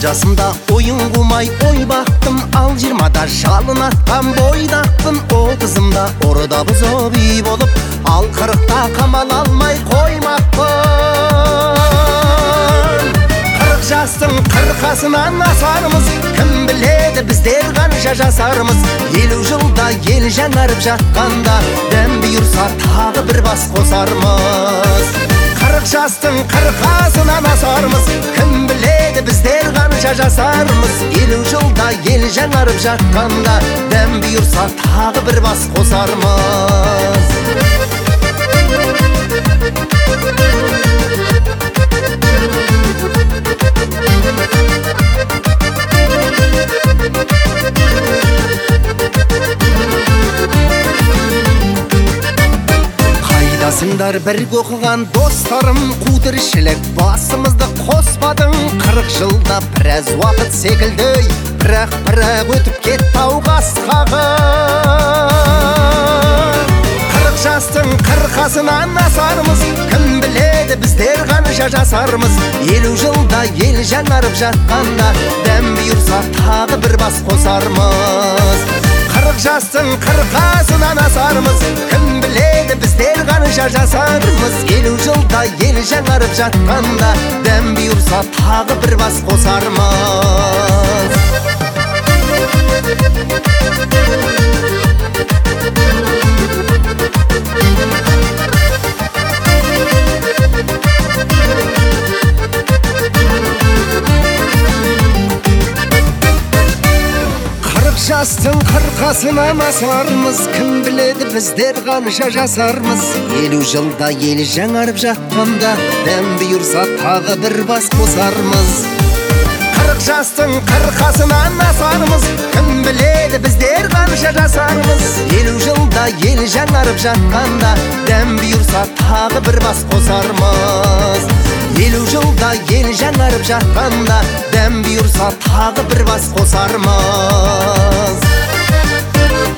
жасымда ойын қумай ой бақтым, ал 20-да жалын атқан бойдақпын. 30-ымда ұрыда бұзып үй болып, ал 40-та қамал алмай қоймақпын. 40 жастың қырқасынан асармыз, кім біледі біздер қанша жасармыз. 50 жылда ел жаңарып жатқанда, дәм бұйырса тағы бір бас қосармыз. 40 жастың қырқасынан асармыз, кім біледі біздер қанша жасармыз. 50 жылда ел жаңарып жатқанда, дәм бұйырса тағы бір бас қосармыз. Қайдасыңдар бірге оқыған достарым, қу тіршілік басымызды қоспадың. 40 жылда біраз уақыт секілді, бірақ өтіп кетті ау қасқағы. 40 жастың қырқасынан асармыз, кім біледі біздер қанша жасармыз. 50 жылда ел жаңарып жатқанда, дәм бұйырса тағы бір бас қосармыз. 40 жастың қырқасынан асармыз, кім біледі біздер қанша жасармыз. 50 жылда ел жаңарып жатқанда, дәм бұйырса тағы бір бас қосармыз. Жастың қырқасынан асармыз, кім біледі біздер қанша жасармыз. 50 жылда ел жаңарып жатқанда, дәм бұйырса тағы бір бас қосармыз. 40 жастың қырқасынан асармыз, кім біледі біздер қанша жасармыз. 50 жылда ел жаңарып жатқанда, дәм бұйырса тағы бір бас қосармыз. 50 жылда ел жаңарып жатқанда, дәм бұйырса тағы бір бас қосармыз.